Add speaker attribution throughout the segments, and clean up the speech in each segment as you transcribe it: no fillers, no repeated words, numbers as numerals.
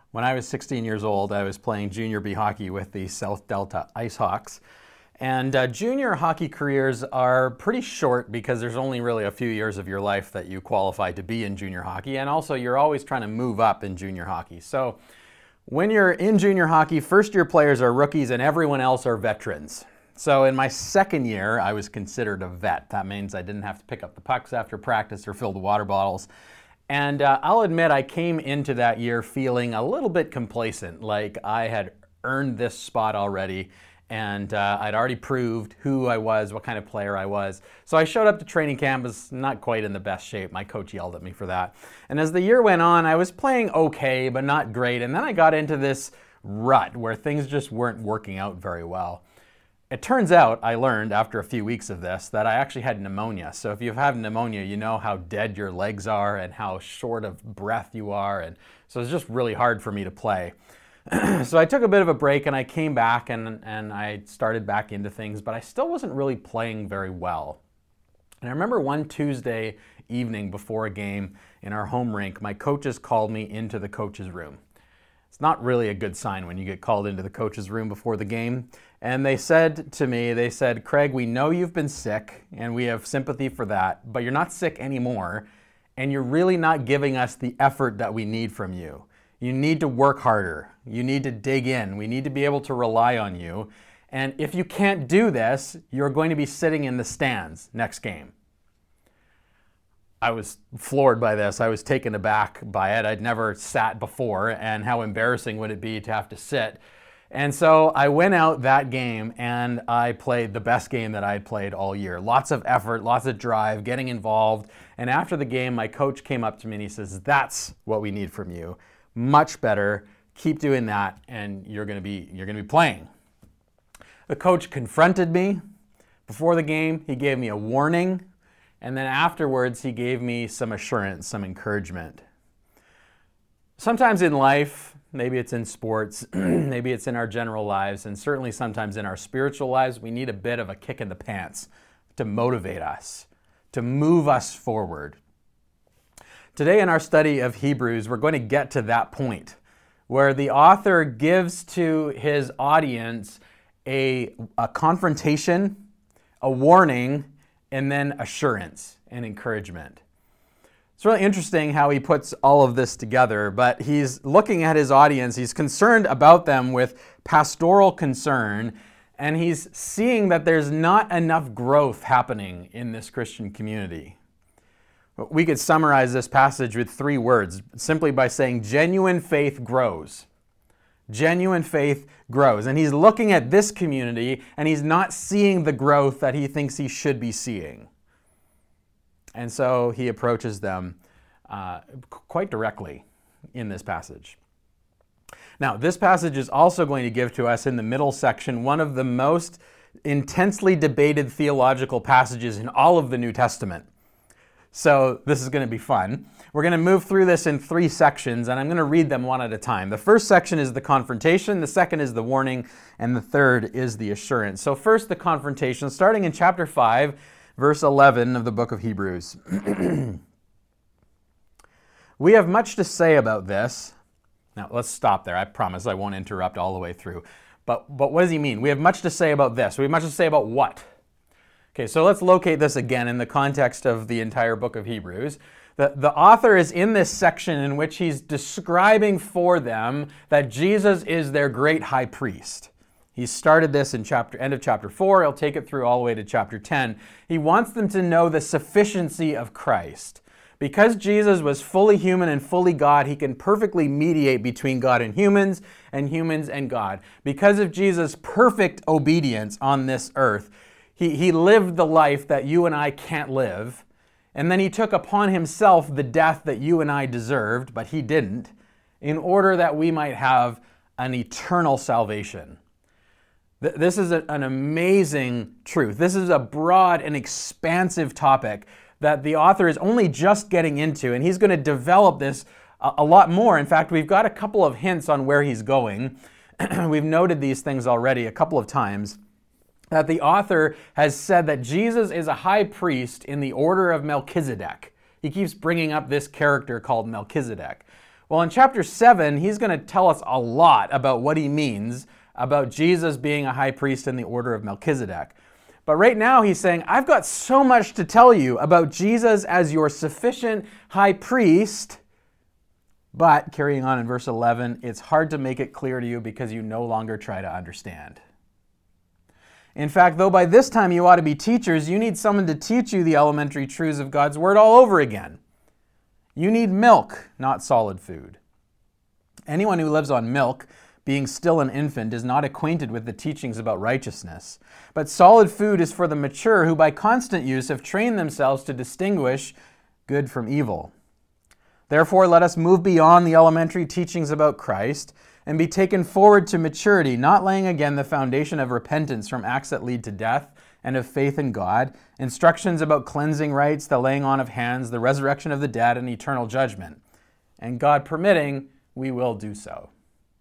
Speaker 1: When I was 16 years old, I was playing junior B hockey with the South Delta Ice Hawks. And junior hockey careers are pretty short because there's only really a few years of your life that you qualify to be in junior hockey. And also, you're always trying to move up in junior hockey. So when you're in junior hockey, first year players are rookies and everyone else are veterans. So in my second year, I was considered a vet. That means I didn't have to pick up the pucks after practice or fill the water bottles. And I'll admit I came into that year feeling a little bit complacent, like I had earned this spot already and I'd already proved who I was, what kind of player I was. So I showed up to training camp, was not quite in the best shape. My coach yelled at me for that. And as the year went on, I was playing okay, but not great. And then I got into this rut where things just weren't working out very well. It turns out, I learned after a few weeks of this, that I actually had pneumonia. So if you have pneumonia, you know how dead your legs are and how short of breath you are. And so it's just really hard for me to play. So I took a bit of a break and I came back and I started back into things, but I still wasn't really playing very well. And I remember one Tuesday evening before a game in our home rink, my coaches called me into the coach's room. It's not really a good sign when you get called into the coach's room before the game. And they said to me, Craig, we know you've been sick and we have sympathy for that, but you're not sick anymore and you're really not giving us the effort that we need from you. You need to work harder. You need to dig in. We need to be able to rely on you. And if you can't do this, you're going to be sitting in the stands next game. I was floored by this. I was taken aback by it. I'd never sat before, and how embarrassing would it be to have to sit. And so I went out that game and I played the best game that I had played all year. Lots of effort, lots of drive, getting involved. And after the game, my coach came up to me and he says, "That's what we need from you. Much better. Keep doing that and you're going to be playing." The coach confronted me before the game. He gave me a warning. And then afterwards, he gave me some assurance, some encouragement. Sometimes in life, maybe it's in sports, maybe it's in our general lives, and certainly sometimes in our spiritual lives, we need a bit of a kick in the pants to motivate us, to move us forward. Today in our study of Hebrews, we're going to get to that point where the author gives to his audience a confrontation, a warning, and then assurance and encouragement. It's really interesting how he puts all of this together, but he's looking at his audience, he's concerned about them with pastoral concern, and he's seeing that there's not enough growth happening in this Christian community. We could summarize this passage with 3 words, simply by saying genuine faith grows. Genuine faith grows. And he's looking at this community and he's not seeing the growth that he thinks he should be seeing. And so he approaches them quite directly in this passage. Now, this passage is also going to give to us in the middle section one of the most intensely debated theological passages in all of the New Testament. So this is going to be fun. We're going to move through this in 3 sections, and I'm going to read them one at a time. The first section is the confrontation, the second is the warning, and the third is the assurance. So first, the confrontation, starting in chapter 5, verse 11 of the book of Hebrews. We have much to say about this. Now, let's stop there. I promise I won't interrupt all the way through. But what does he mean? We have much to say about this. We have much to say about what? Okay, so let's locate this again in the context of the entire book of Hebrews. The author is in this section in which he's describing for them that Jesus is their great high priest. He started this in end of chapter 4. He'll take it through all the way to chapter 10. He wants them to know the sufficiency of Christ. Because Jesus was fully human and fully God, he can perfectly mediate between God and humans and God. Because of Jesus' perfect obedience on this earth, He lived the life that you and I can't live, and then he took upon himself the death that you and I deserved, but he didn't, in order that we might have an eternal salvation. This is an amazing truth. This is a broad and expansive topic that the author is only just getting into, and he's going to develop this a lot more. In fact, we've got a couple of hints on where he's going. We've noted these things already a couple of times. That the author has said that Jesus is a high priest in the order of Melchizedek. He keeps bringing up this character called Melchizedek. Well, in chapter 7, he's going to tell us a lot about what he means about Jesus being a high priest in the order of Melchizedek. But right now he's saying, I've got so much to tell you about Jesus as your sufficient high priest. But, carrying on in verse 11, it's hard to make it clear to you because you no longer try to understand. In fact, though by this time you ought to be teachers, you need someone to teach you the elementary truths of God's Word all over again. You need milk, not solid food. Anyone who lives on milk, being still an infant, is not acquainted with the teachings about righteousness. But solid food is for the mature, who by constant use have trained themselves to distinguish good from evil. Therefore, let us move beyond the elementary teachings about Christ and be taken forward to maturity, not laying again the foundation of repentance from acts that lead to death and of faith in God, instructions about cleansing rites, the laying on of hands, the resurrection of the dead, and eternal judgment. And God permitting, we will do so.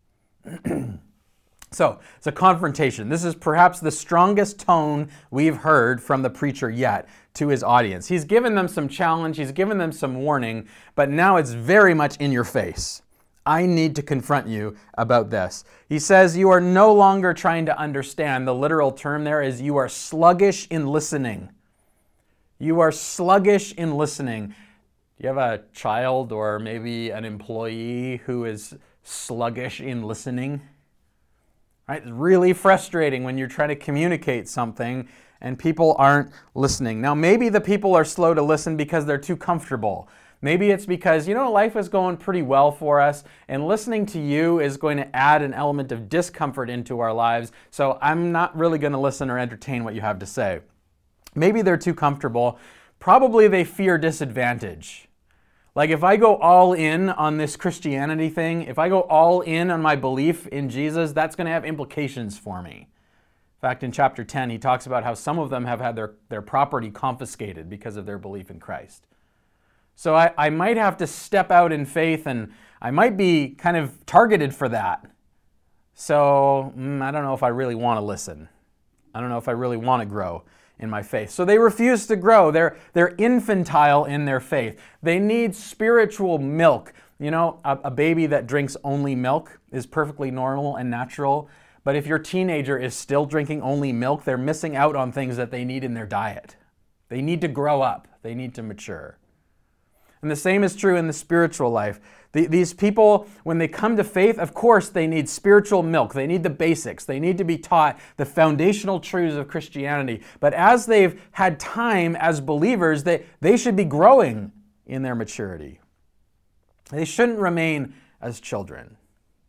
Speaker 1: So, it's a confrontation. This is perhaps the strongest tone we've heard from the preacher yet to his audience. He's given them some challenge, he's given them some warning, but now it's very much in your face. I need to confront you about this. He says you are no longer trying to understand. The literal term there is you are sluggish in listening. You are sluggish in listening. Do you have a child or maybe an employee who is sluggish in listening? Right? It's really frustrating when you're trying to communicate something and people aren't listening. Now, maybe the people are slow to listen because they're too comfortable. Maybe it's because, life is going pretty well for us, and listening to you is going to add an element of discomfort into our lives, so I'm not really going to listen or entertain what you have to say. Maybe they're too comfortable. Probably they fear disadvantage. Like if I go all in on this Christianity thing, if I go all in on my belief in Jesus, that's going to have implications for me. In fact, in chapter 10, he talks about how some of them have had their property confiscated because of their belief in Christ. So I might have to step out in faith, and I might be kind of targeted for that. So I don't know if I really want to listen. I don't know if I really want to grow in my faith. So they refuse to grow. They're infantile in their faith. They need spiritual milk. A baby that drinks only milk is perfectly normal and natural. But if your teenager is still drinking only milk, they're missing out on things that they need in their diet. They need to grow up. They need to mature. And the same is true in the spiritual life. These people, when they come to faith, of course, they need spiritual milk. They need the basics. They need to be taught the foundational truths of Christianity. But as they've had time as believers, they should be growing in their maturity. They shouldn't remain as children.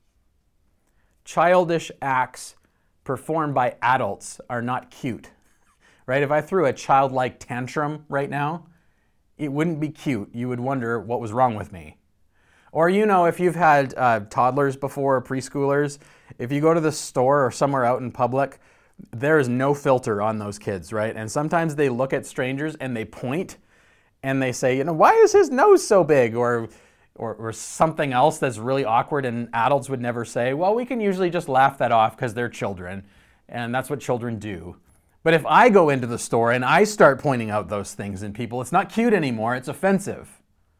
Speaker 1: Childish acts performed by adults are not cute. Right? If I threw a childlike tantrum right now, it wouldn't be cute. You would wonder what was wrong with me. Or if you've had toddlers before, preschoolers, if you go to the store or somewhere out in public, there is no filter on those kids, right? And sometimes they look at strangers and they point and they say, why is his nose so big? Or something else that's really awkward and adults would never say. Well, we can usually just laugh that off because they're children, and that's what children do. But if I go into the store and I start pointing out those things in people, it's not cute anymore, it's offensive.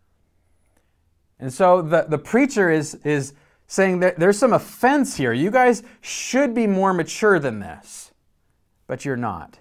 Speaker 1: And so the preacher is saying that there's some offense here. You guys should be more mature than this, but you're not.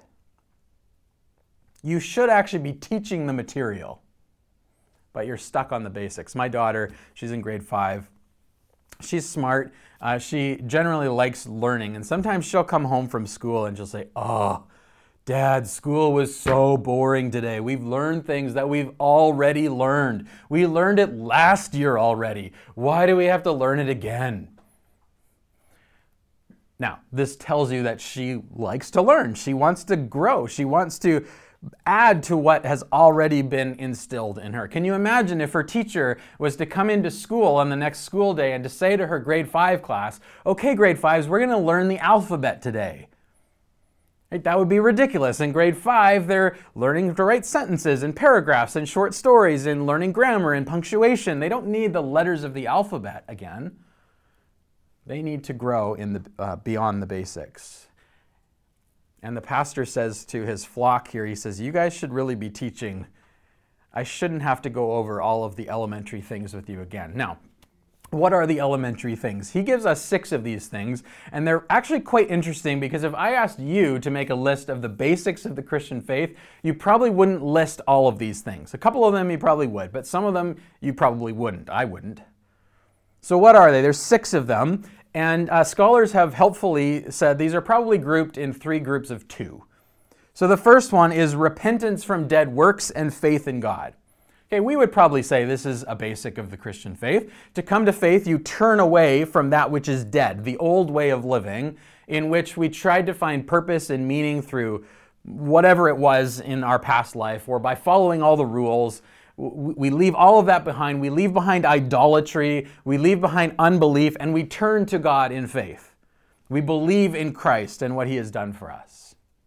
Speaker 1: You should actually be teaching the material, but you're stuck on the basics. My daughter, she's in grade 5. She's smart. She generally likes learning, and sometimes she'll come home from school and she'll say, "Oh, Dad, school was so boring today. We've learned things that we've already learned. We learned it last year already. Why do we have to learn it again?" Now, this tells you that she likes to learn. She wants to grow. She wants to add to what has already been instilled in her. Can you imagine if her teacher was to come into school on the next school day and to say to her grade 5 class, "Okay, grade 5s, we're going to learn the alphabet today." Right? That would be ridiculous. In grade 5, they're learning to write sentences and paragraphs and short stories and learning grammar and punctuation. They don't need the letters of the alphabet again. They need to grow in the beyond the basics. And the pastor says to his flock here, he says, "You guys should really be teaching. I shouldn't have to go over all of the elementary things with you again." Now, What are the elementary things? He gives us 6 of these things, and they're actually quite interesting because if I asked you to make a list of the basics of the Christian faith, you probably wouldn't list all of these things. A couple of them you probably would, but some of them you probably wouldn't. I wouldn't. So what are they? There's 6 of them, and scholars have helpfully said these are probably grouped in 3 groups of 2. So the first one is repentance from dead works and faith in God. Okay, we would probably say this is a basic of the Christian faith. To come to faith, you turn away from that which is dead, the old way of living, in which we tried to find purpose and meaning through whatever it was in our past life, or by following all the rules. We leave all of that behind. We leave behind idolatry. We leave behind unbelief, and we turn to God in faith. We believe in Christ and what He has done for us.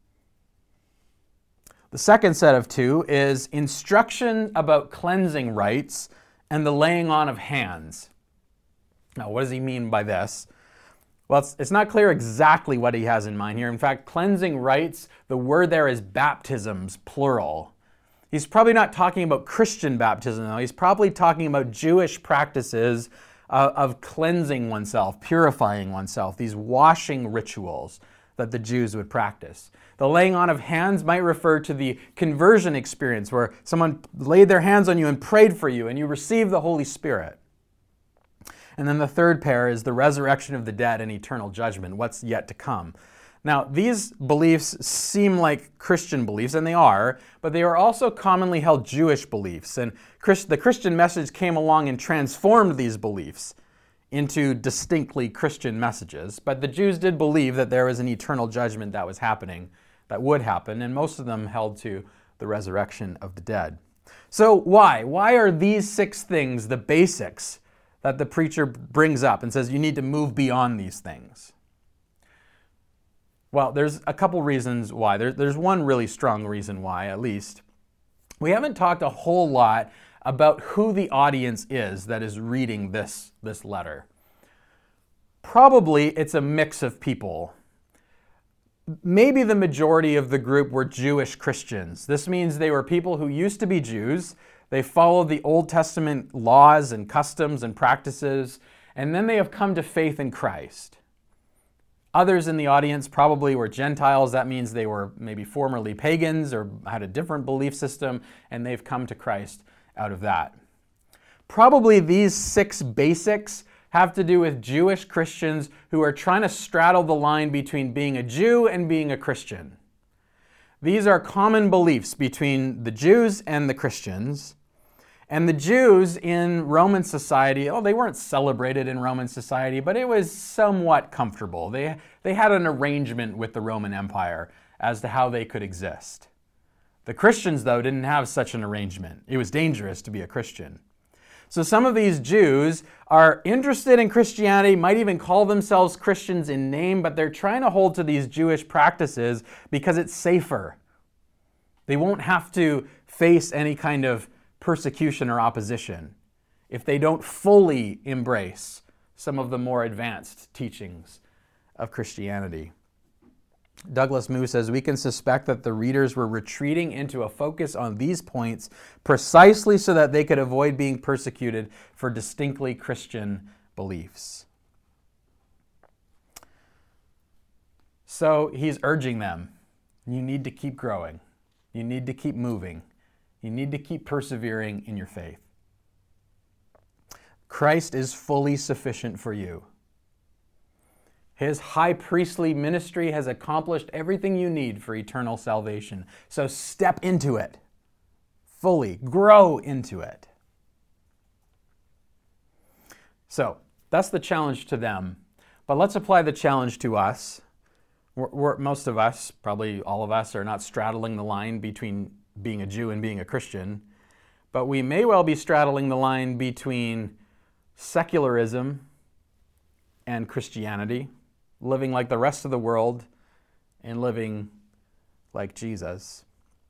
Speaker 1: The second set of 2 is instruction about cleansing rites and the laying on of hands. Now, what does he mean by this? Well, it's not clear exactly what he has in mind here. In fact, cleansing rites, the word there is baptisms, plural. He's probably not talking about Christian baptism, though. He's probably talking about Jewish practices of cleansing oneself, purifying oneself, these washing rituals that the Jews would practice. The laying on of hands might refer to the conversion experience where someone laid their hands on you and prayed for you and you received the Holy Spirit. And then the third pair is the resurrection of the dead and eternal judgment, what's yet to come. Now, these beliefs seem like Christian beliefs, and they are, but they are also commonly held Jewish beliefs. And the Christian message came along and transformed these beliefs into distinctly Christian messages. But the Jews did believe that there was an eternal judgment that was happening, that would happen, and most of them held to the resurrection of the dead. So why? Why are these 6 things the basics that the preacher brings up and says you need to move beyond these things? Well, there's a couple reasons why. There's one really strong reason why, at least. We haven't talked a whole lot about who the audience is that is reading this letter. Probably it's a mix of people. Maybe the majority of the group were Jewish Christians. This means they were people who used to be Jews. They followed the Old Testament laws and customs and practices, and then they have come to faith in Christ. Others in the audience probably were Gentiles. That means they were maybe formerly pagans or had a different belief system, and they've come to Christ out of that. Probably these 6 basics have to do with Jewish Christians who are trying to straddle the line between being a Jew and being a Christian. These are common beliefs between the Jews and the Christians. And the Jews in Roman society, they weren't celebrated in Roman society, but it was somewhat comfortable. They had an arrangement with the Roman Empire as to how they could exist. The Christians, though, didn't have such an arrangement. It was dangerous to be a Christian. So some of these Jews are interested in Christianity, might even call themselves Christians in name, but they're trying to hold to these Jewish practices because it's safer. They won't have to face any kind of persecution or opposition if they don't fully embrace some of the more advanced teachings of Christianity. Douglas Moo says, we can suspect that the readers were retreating into a focus on these points precisely so that they could avoid being persecuted for distinctly Christian beliefs. So he's urging them, you need to keep growing. You need to keep moving. You need to keep persevering in your faith. Christ is fully sufficient for you. His high priestly ministry has accomplished everything you need for eternal salvation. So step into it fully, grow into it. So that's the challenge to them. But let's apply the challenge to us. Most of us, probably all of us, are not straddling the line between being a Jew and being a Christian. But we may well be straddling the line between secularism and Christianity, living like the rest of the world and living like Jesus.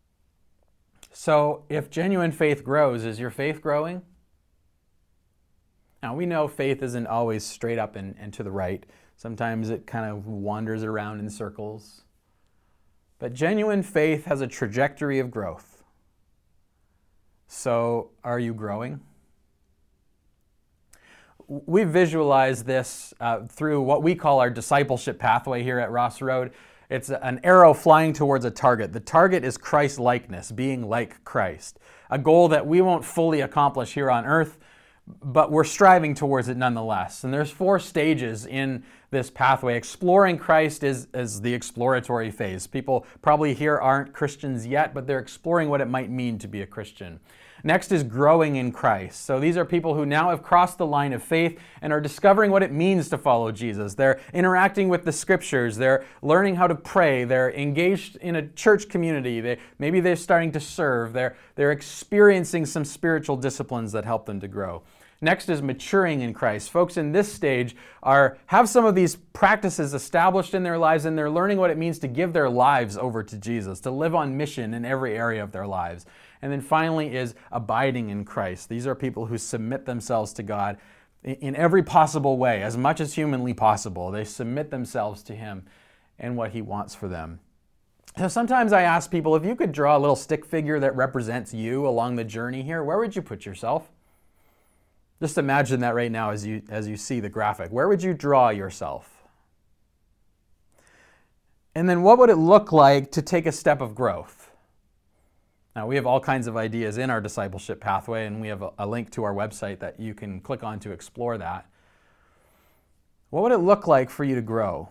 Speaker 1: So if genuine faith grows, is your faith growing? Now we know faith isn't always straight up and to the right. Sometimes it kind of wanders around in circles. But genuine faith has a trajectory of growth. So are you growing? we visualize this through what we call our discipleship pathway here at Ross Road. It's an arrow flying towards a target. The target is Christ-likeness, being like Christ, a goal that we won't fully accomplish here on earth, but we're striving towards it nonetheless. And there's 4 stages in this pathway. Exploring Christ is the exploratory phase. People probably here aren't Christians yet, but they're exploring what it might mean to be a Christian. Next is growing in Christ. So these are people who now have crossed the line of faith and are discovering what it means to follow Jesus. They're interacting with the scriptures. They're learning how to pray. They're engaged in a church community. Maybe they're starting to serve. They're experiencing some spiritual disciplines that help them to grow. Next is maturing in Christ. Folks in this stage have some of these practices established in their lives, and they're learning what it means to give their lives over to Jesus, to live on mission in every area of their lives. And then finally is abiding in Christ. These are people who submit themselves to God in every possible way, as much as humanly possible. They submit themselves to Him and what He wants for them. So sometimes I ask people, if you could draw a little stick figure that represents you along the journey here, where would you put yourself? Just imagine that right now as you see the graphic. Where would you draw yourself? And then what would it look like to take a step of growth? Now, we have all kinds of ideas in our discipleship pathway, and we have a link to our website that you can click on to explore that. What would it look like for you to grow?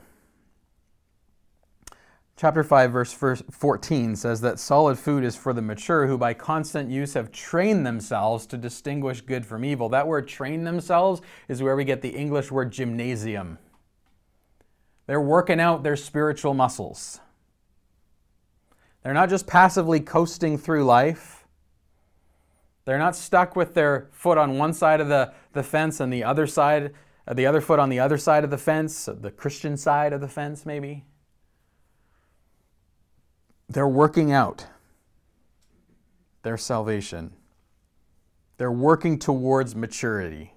Speaker 1: Chapter 5, verse 14 says that solid food is for the mature who by constant use have trained themselves to distinguish good from evil. That word train themselves is where we get the English word gymnasium. They're working out their spiritual muscles. They're not just passively coasting through life. They're not stuck with their foot on one side of the fence and the other foot on the other side of the fence, the Christian side of the fence maybe. They're working out their salvation. They're working towards maturity.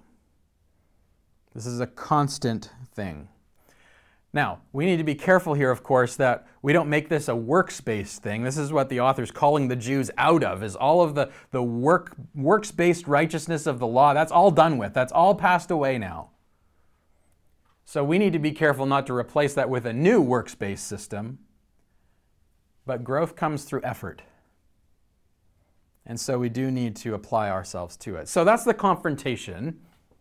Speaker 1: This is a constant thing. Now, we need to be careful here, of course, that we don't make this a works-based thing. This is what the author's calling the Jews out of, is all of the works-based righteousness of the law. That's all done with. That's all passed away now. So we need to be careful not to replace that with a new works-based system. But growth comes through effort. And so we do need to apply ourselves to it. So that's the confrontation,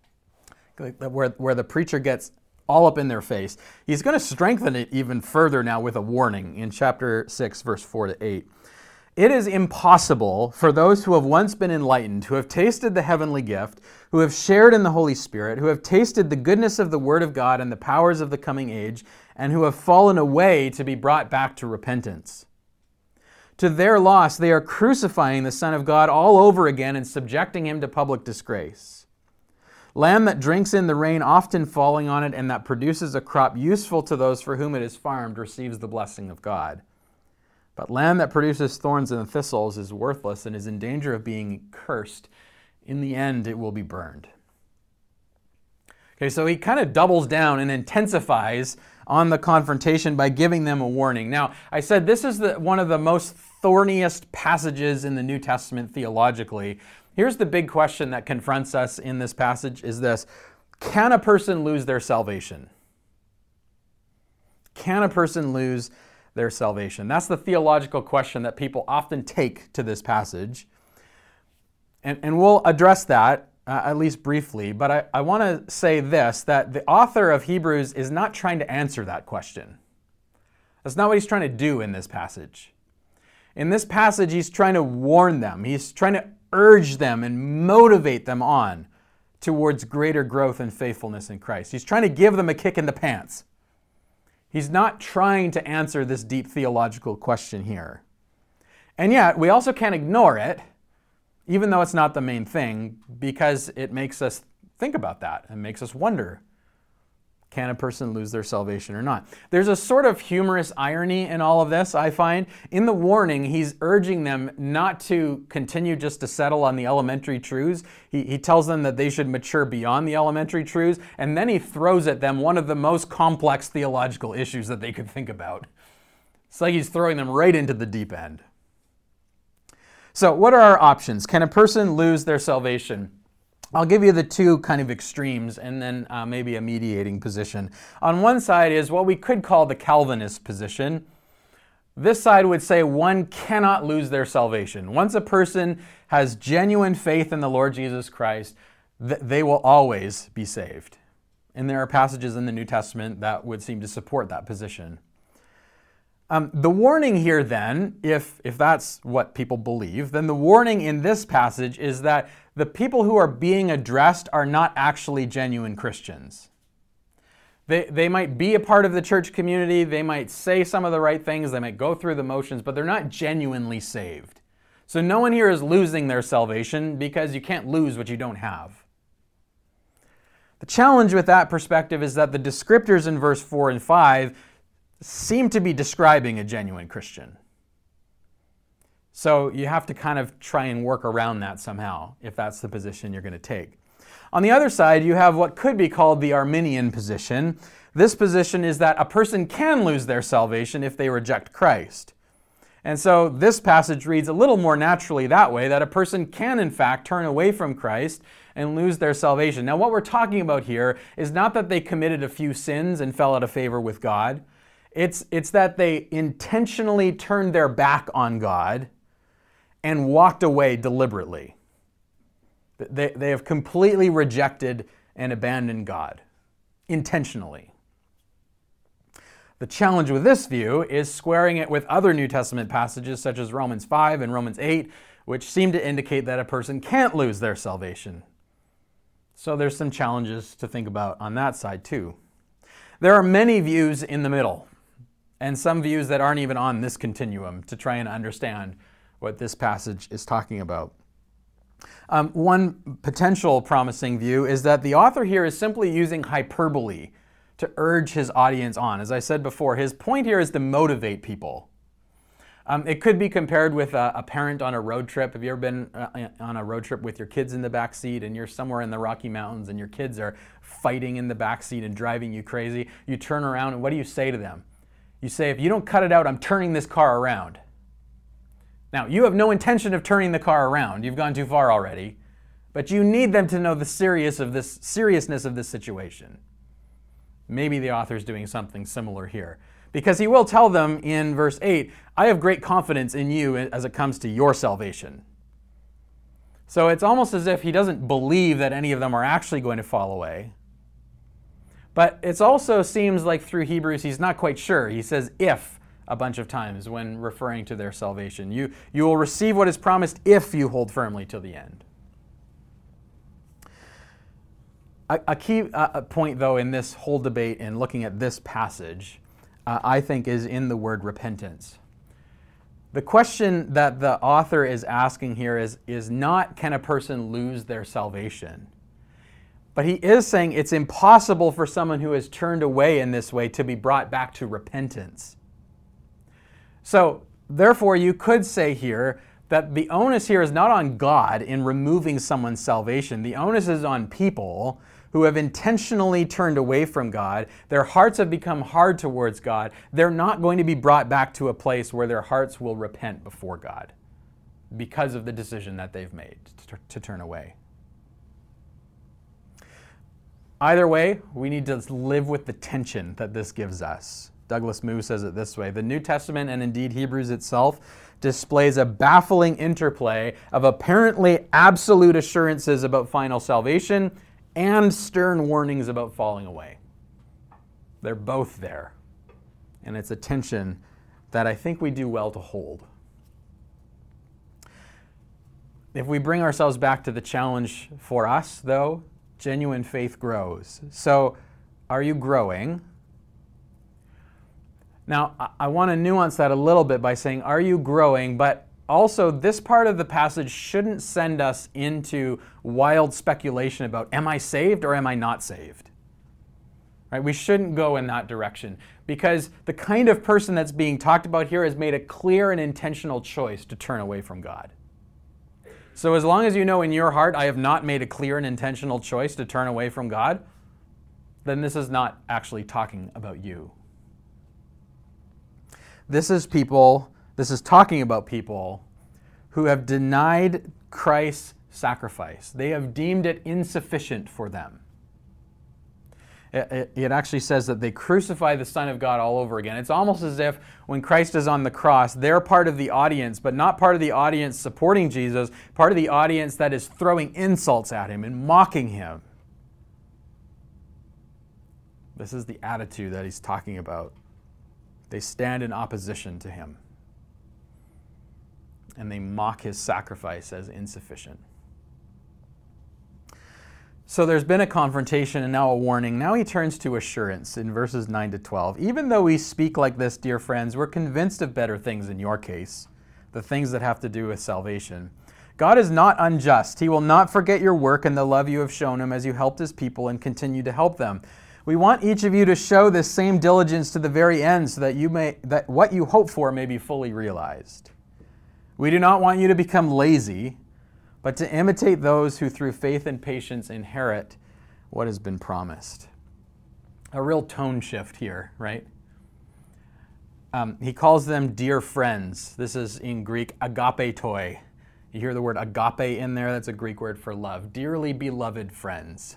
Speaker 1: where the preacher gets all up in their face. He's going to strengthen it even further now with a warning in chapter 6, verse 4-8. It is impossible for those who have once been enlightened, who have tasted the heavenly gift, who have shared in the Holy Spirit, who have tasted the goodness of the Word of God and the powers of the coming age, and who have fallen away to be brought back to repentance. To their loss, they are crucifying the Son of God all over again and subjecting Him to public disgrace. Land that drinks in the rain often falling on it and that produces a crop useful to those for whom it is farmed receives the blessing of God. But land that produces thorns and thistles is worthless and is in danger of being cursed. In the end, it will be burned. Okay, so he kind of doubles down and intensifies on the confrontation by giving them a warning. Now, I said this is one of the most thorniest passages in the New Testament theologically. Here's the big question that confronts us in this passage is this: can a person lose their salvation? Can a person lose their salvation? That's the theological question that people often take to this passage. And we'll address that at least briefly, but I want to say this, that the author of Hebrews is not trying to answer that question. That's not what he's trying to do in this passage. In this passage, he's trying to warn them. He's trying to urge them and motivate them on towards greater growth and faithfulness in Christ. He's trying to give them a kick in the pants. He's not trying to answer this deep theological question here. And yet, we also can't ignore it, even though it's not the main thing, because it makes us think about that and makes us wonder, can a person lose their salvation or not? There's a sort of humorous irony in all of this, I find. In the warning, he's urging them not to continue just to settle on the elementary truths. He tells them that they should mature beyond the elementary truths, and then he throws at them one of the most complex theological issues that they could think about. It's like he's throwing them right into the deep end. So what are our options? Can a person lose their salvation? I'll give you the two kind of extremes and then maybe a mediating position. On one side is what we could call the Calvinist position. This side would say one cannot lose their salvation. Once a person has genuine faith in the Lord Jesus Christ, they will always be saved. And there are passages in the New Testament that would seem to support that position. The warning here then, if that's what people believe, then the warning in this passage is that the people who are being addressed are not actually genuine Christians. They might be a part of the church community, they might say some of the right things, they might go through the motions, but they're not genuinely saved. So no one here is losing their salvation because you can't lose what you don't have. The challenge with that perspective is that the descriptors in verse 4 and 5 seem to be describing a genuine Christian. So you have to kind of try and work around that somehow, if that's the position you're going to take. On the other side, you have what could be called the Arminian position. This position is that a person can lose their salvation if they reject Christ. And so this passage reads a little more naturally that way, that a person can in fact turn away from Christ and lose their salvation. Now what we're talking about here is not that they committed a few sins and fell out of favor with God. It's that they intentionally turned their back on God and walked away deliberately. They have completely rejected and abandoned God, intentionally. The challenge with this view is squaring it with other New Testament passages such as Romans 5 and Romans 8, which seem to indicate that a person can't lose their salvation. So there's some challenges to think about on that side too. There are many views in the middle, and some views that aren't even on this continuum to try and understand what this passage is talking about. One potential promising view is that the author here is simply using hyperbole to urge his audience on. As I said before, his point here is to motivate people. It could be compared with a parent on a road trip. Have you ever been on a road trip with your kids in the back seat and you're somewhere in the Rocky Mountains and your kids are fighting in the back seat and driving you crazy? You turn around and what do you say to them? You say, if you don't cut it out, I'm turning this car around. Now, you have no intention of turning the car around. You've gone too far already. But you need them to know the seriousness of this situation. Maybe the author's doing something similar here. Because he will tell them in verse 8, I have great confidence in you as it comes to your salvation. So it's almost as if he doesn't believe that any of them are actually going to fall away. But it also seems like through Hebrews he's not quite sure. He says if a bunch of times when referring to their salvation. You will receive what is promised if you hold firmly till the end. A key point, though, in this whole debate and looking at this passage, I think, is in the word repentance. The question that the author is asking here is not, can a person lose their salvation? But he is saying it's impossible for someone who has turned away in this way to be brought back to repentance. So, therefore, you could say here that the onus here is not on God in removing someone's salvation. The onus is on people who have intentionally turned away from God. Their hearts have become hard towards God. They're not going to be brought back to a place where their hearts will repent before God because of the decision that they've made to turn away. Either way, we need to live with the tension that this gives us. Douglas Moo says it this way: the New Testament, and indeed Hebrews itself, displays a baffling interplay of apparently absolute assurances about final salvation and stern warnings about falling away. They're both there. And it's a tension that I think we do well to hold. If we bring ourselves back to the challenge for us, though, genuine faith grows. So, are you growing? Now, I want to nuance that a little bit by saying, are you growing? But also, this part of the passage shouldn't send us into wild speculation about, am I saved or am I not saved? Right? We shouldn't go in that direction, because the kind of person that's being talked about here has made a clear and intentional choice to turn away from God. So as long as you know in your heart, I have not made a clear and intentional choice to turn away from God, then this is not actually talking about you. This is talking about people who have denied Christ's sacrifice. They have deemed it insufficient for them. It actually says that they crucify the Son of God all over again. It's almost as if when Christ is on the cross, they're part of the audience, but not part of the audience supporting Jesus, part of the audience that is throwing insults at him and mocking him. This is the attitude that he's talking about. They stand in opposition to him, and they mock his sacrifice as insufficient. So there's been a confrontation and now a warning. Now he turns to assurance in verses 9 to 12. Even though we speak like this, dear friends, we're convinced of better things in your case, the things that have to do with salvation. God is not unjust. He will not forget your work and the love you have shown him as you helped his people and continue to help them. We want each of you to show this same diligence to the very end so that what you hope for may be fully realized. We do not want you to become lazy, but to imitate those who through faith and patience inherit what has been promised. A real tone shift here, right? He calls them dear friends. This is in Greek, agapetoi. You hear the word agape in there? That's a Greek word for love. Dearly beloved friends.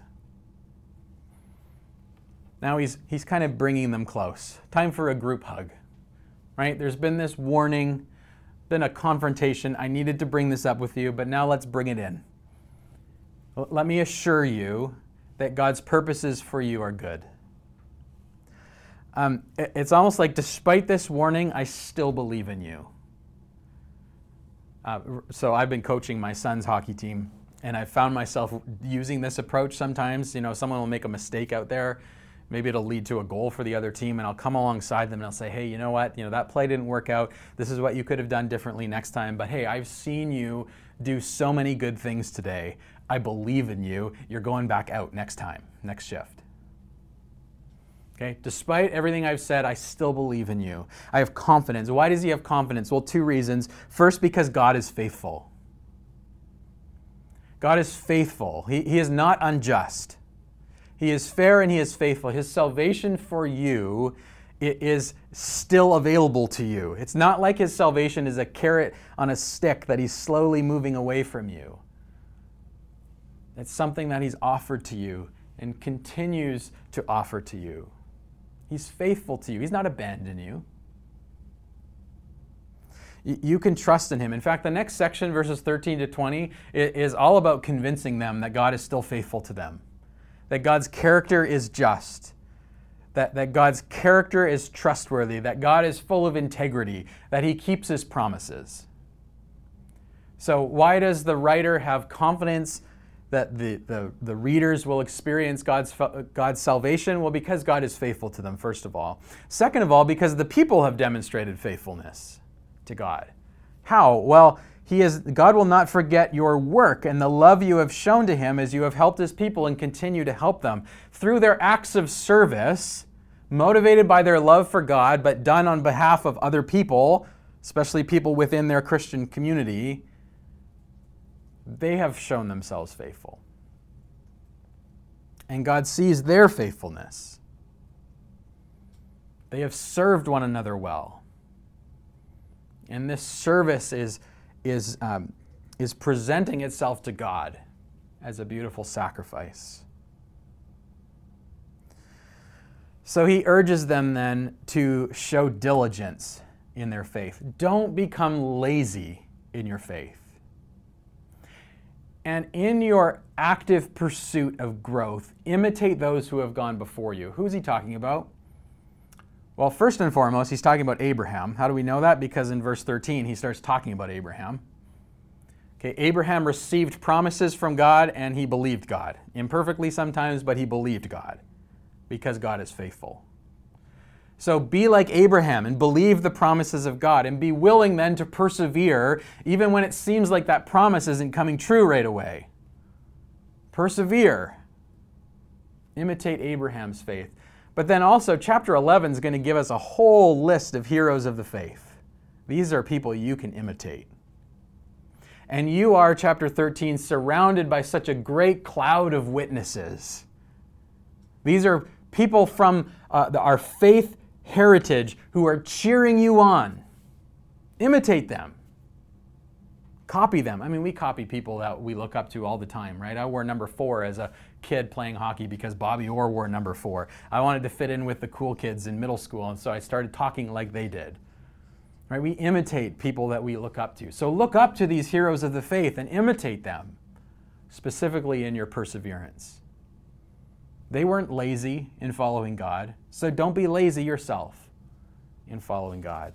Speaker 1: Now he's kind of bringing them close. Time for a group hug, right? There's been this warning, been a confrontation. I needed to bring this up with you, but now let's bring it in. Let me assure you that God's purposes for you are good. It's almost like despite this warning, I still believe in you. So I've been coaching my son's hockey team, and I found myself using this approach sometimes. You know, someone will make a mistake out there. Maybe it'll lead to a goal for the other team, and I'll come alongside them and I'll say, hey, you know what? That play didn't work out. This is what you could have done differently next time. But hey, I've seen you do so many good things today. I believe in you. You're going back out next time, next shift. Okay? Despite everything I've said, I still believe in you. I have confidence. Why does he have confidence? Well, two reasons. First, because God is faithful. God is faithful. He is not unjust. He is fair and he is faithful. His salvation for you is still available to you. It's not like his salvation is a carrot on a stick that he's slowly moving away from you. It's something that he's offered to you and continues to offer to you. He's faithful to you. He's not abandoned you. You can trust in him. In fact, the next section, verses 13 to 20, is all about convincing them that God is still faithful to them. That God's character is just, that God's character is trustworthy, that God is full of integrity, that he keeps his promises. So why does the writer have confidence that the readers will experience God's salvation? Well, because God is faithful to them, first of all. Second of all, because the people have demonstrated faithfulness to God. How? Well, God will not forget your work and the love you have shown to him as you have helped his people and continue to help them. Through their acts of service, motivated by their love for God, but done on behalf of other people, especially people within their Christian community, they have shown themselves faithful. And God sees their faithfulness. They have served one another well. And this service is presenting itself to God as a beautiful sacrifice. So he urges them then to show diligence in their faith. Don't become lazy in your faith. And in your active pursuit of growth, imitate those who have gone before you. Who's he talking about? Well, first and foremost, he's talking about Abraham. How do we know that? Because in verse 13, he starts talking about Abraham. Okay, Abraham received promises from God and he believed God. Imperfectly sometimes, but he believed God because God is faithful. So be like Abraham and believe the promises of God and be willing then to persevere even when it seems like that promise isn't coming true right away. Persevere. Imitate Abraham's faith. But then also chapter 11 is going to give us a whole list of heroes of the faith. These are people you can imitate. And you are, chapter 13, surrounded by such a great cloud of witnesses. These are people from our faith heritage who are cheering you on. Imitate them. Copy them. I mean, we copy people that we look up to all the time, right? I wore number 4 as a kid playing hockey because Bobby Orr wore number 4. I wanted to fit in with the cool kids in middle school, and so I started talking like they did. Right? We imitate people that we look up to. So look up to these heroes of the faith and imitate them, specifically in your perseverance. They weren't lazy in following God, so don't be lazy yourself in following God.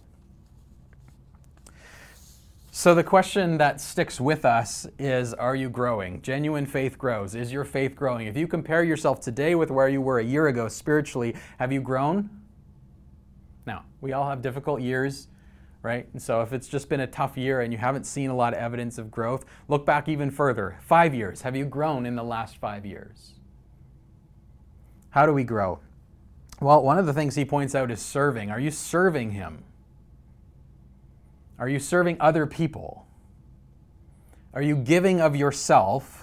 Speaker 1: So the question that sticks with us is, are you growing? Genuine faith grows. Is your faith growing? If you compare yourself today with where you were a year ago spiritually, have you grown? Now, we all have difficult years, right? And so if it's just been a tough year and you haven't seen a lot of evidence of growth, look back even further. 5 years. Have you grown in the last 5 years? How do we grow? Well, one of the things he points out is serving. Are you serving him? Are you serving other people? Are you giving of yourself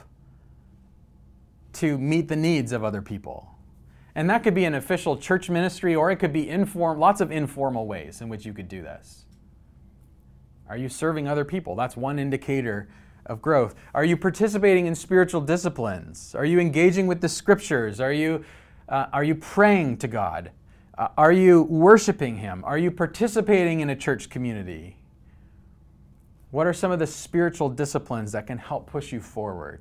Speaker 1: to meet the needs of other people? And that could be an official church ministry, or it could be lots of informal ways in which you could do this. Are you serving other people? That's one indicator of growth. Are you participating in spiritual disciplines? Are you engaging with the scriptures? Are you praying to God? Are you worshiping him? Are you participating in a church community? What are some of the spiritual disciplines that can help push you forward?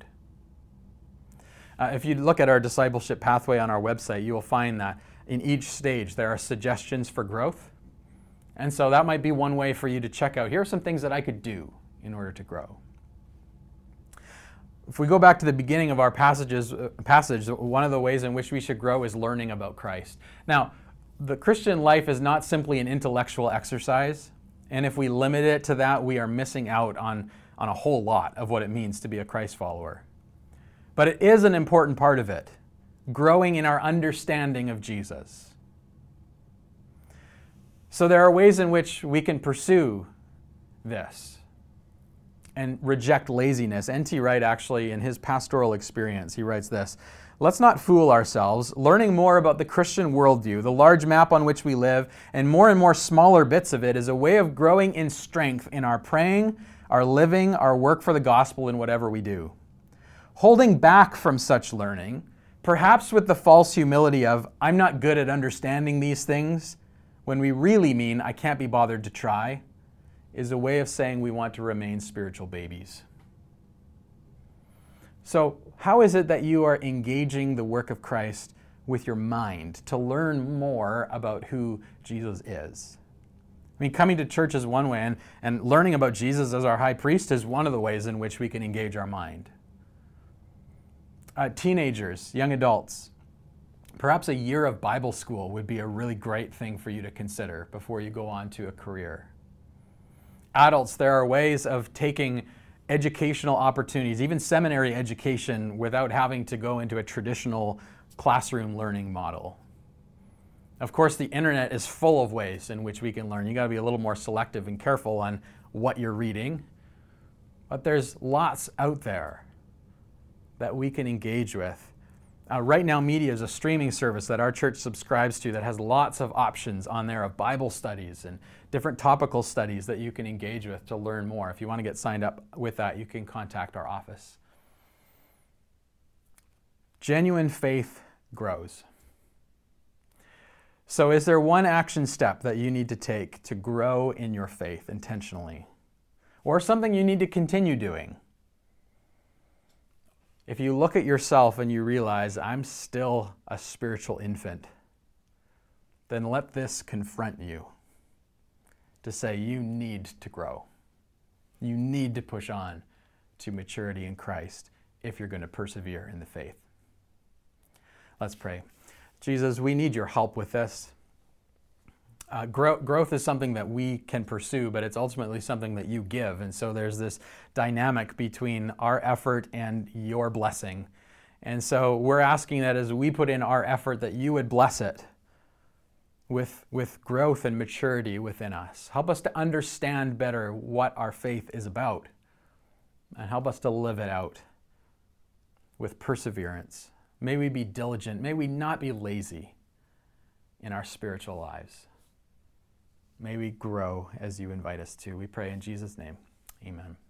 Speaker 1: If you look at our discipleship pathway on our website, you will find that in each stage there are suggestions for growth. And so that might be one way for you to check out, here are some things that I could do in order to grow. If we go back to the beginning of our passage, one of the ways in which we should grow is learning about Christ. Now, the Christian life is not simply an intellectual exercise. And if we limit it to that, we are missing out on a whole lot of what it means to be a Christ follower. But it is an important part of it, growing in our understanding of Jesus. So there are ways in which we can pursue this and reject laziness. N.T. Wright actually, in his pastoral experience, he writes this: "Let's not fool ourselves. Learning more about the Christian worldview, the large map on which we live, and more smaller bits of it is a way of growing in strength in our praying, our living, our work for the gospel in whatever we do. Holding back from such learning, perhaps with the false humility of, I'm not good at understanding these things, when we really mean I can't be bothered to try, is a way of saying we want to remain spiritual babies." So how is it that you are engaging the work of Christ with your mind to learn more about who Jesus is? I mean, coming to church is one way, and learning about Jesus as our high priest is one of the ways in which we can engage our mind. Teenagers, young adults, perhaps a year of Bible school would be a really great thing for you to consider before you go on to a career. Adults, there are ways of taking educational opportunities, even seminary education, without having to go into a traditional classroom learning model. Of course, the internet is full of ways in which we can learn. You got to be a little more selective and careful on what you're reading, but there's lots out there that we can engage with. Right Now Media is a streaming service that our church subscribes to that has lots of options on there of Bible studies and different topical studies that you can engage with to learn more. If you want to get signed up with that, you can contact our office. Genuine faith grows. So is there one action step that you need to take to grow in your faith intentionally? Or something you need to continue doing? If you look at yourself and you realize, I'm still a spiritual infant, then let this confront you to say you need to grow. You need to push on to maturity in Christ if you're going to persevere in the faith. Let's pray. Jesus, we need your help with this. Growth is something that we can pursue, but it's ultimately something that you give. And so there's this dynamic between our effort and your blessing. And so we're asking that as we put in our effort, that you would bless it with growth and maturity within us. Help us to understand better what our faith is about, and help us to live it out with perseverance. May we be diligent. May we not be lazy in our spiritual lives. May we grow as you invite us to. We pray in Jesus' name. Amen.